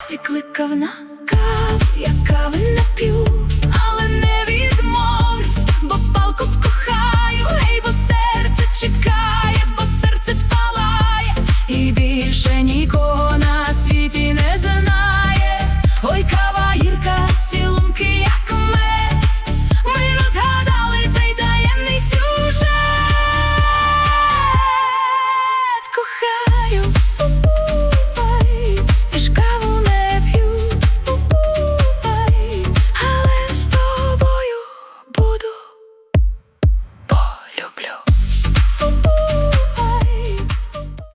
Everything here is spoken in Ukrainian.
Ти кликав на каву, я кави не п'ю, але не відмовлюсь, бо палку